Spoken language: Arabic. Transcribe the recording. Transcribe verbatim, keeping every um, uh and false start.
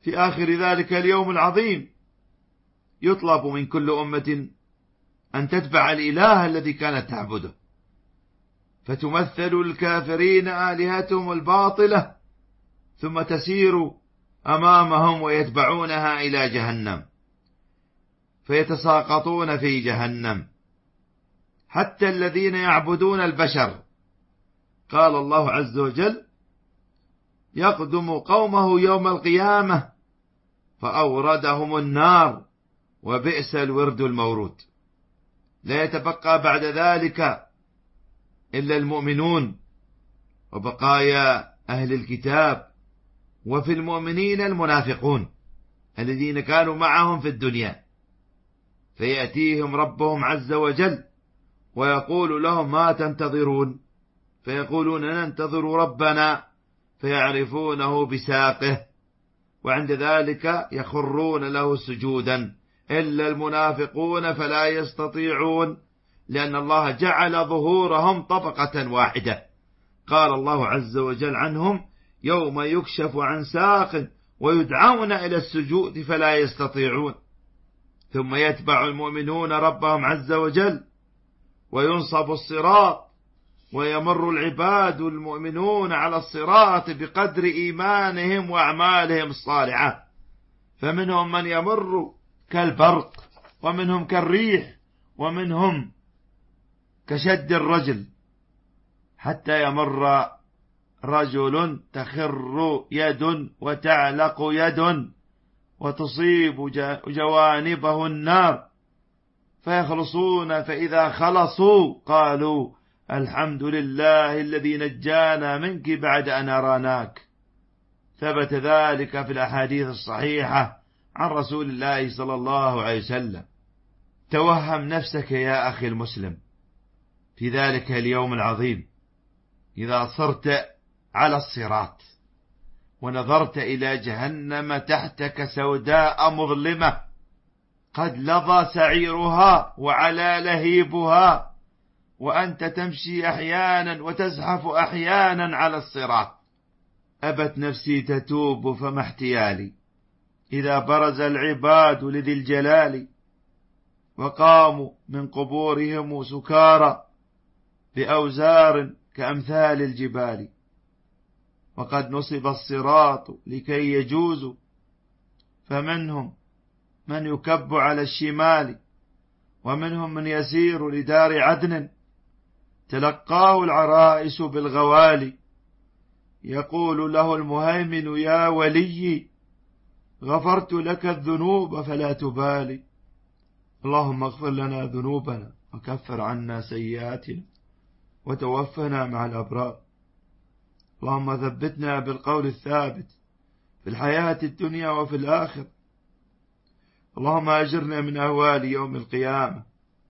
في آخر ذلك اليوم العظيم يطلب من كل أمة أن تتبع الإله الذي كانت تعبده، فتمثل الكافرين آلهتهم الباطلة ثم تسير أمامهم ويتبعونها إلى جهنم، فيتساقطون في جهنم حتى الذين يعبدون البشر. قال الله عز وجل: يقدم قومه يوم القيامة فأوردهم النار وبئس الورد المورود. لا يتبقى بعد ذلك إلا المؤمنون وبقايا أهل الكتاب، وفي المؤمنين المنافقون الذين كانوا معهم في الدنيا، فيأتيهم ربهم عز وجل ويقول لهم: ما تنتظرون؟ فيقولون: ننتظر ربنا، فيعرفونه بساقه، وعند ذلك يخرون له سجودا إلا المنافقون فلا يستطيعون، لأن الله جعل ظهورهم طبقة واحدة. قال الله عز وجل عنهم: يوم يكشف عن ساق ويدعون إلى السجود فلا يستطيعون. ثم يتبع المؤمنون ربهم عز وجل وينصب الصراط، ويمر العباد المؤمنون على الصراط بقدر إيمانهم وأعمالهم الصالحة، فمنهم من يمر كالبرق، ومنهم كالريح، ومنهم كشد الرجل، حتى يمر رجل تخر يد وتعلق يد وتصيب جوانبه النار، فيخلصون، فإذا خلصوا قالوا: الحمد لله الذي نجانا منك بعد أن أراناك. ثبت ذلك في الأحاديث الصحيحة عن رسول الله صلى الله عليه وسلم. توهم نفسك يا أخي المسلم في ذلك اليوم العظيم إذا صرت على الصراط ونظرت إلى جهنم تحتك سوداء مظلمة قد لظى سعيرها وعلى لهيبها، وأنت تمشي أحيانا وتزحف أحيانا على الصراط. أبت نفسي تتوب فما احتيالي إذا برز العباد لذي الجلال، وقاموا من قبورهم سكارى بأوزار كأمثال الجبال، وقد نصب الصراط لكي يجوزوا، فمنهم من يكب على الشمال، ومنهم من يسير لدار عدن، تلقاه العرائس بالغوالي، يقول له المهيمن: يا ولي غفرت لك الذنوب فلا تبالي، اللهم اغفر لنا ذنوبنا وكفر عنا سيئاتنا وتوفنا مع الأبرار، اللهم ثبتنا بالقول الثابت في الحياة الدنيا وفي الآخرة، اللهم أجرنا من أهوال يوم القيامة،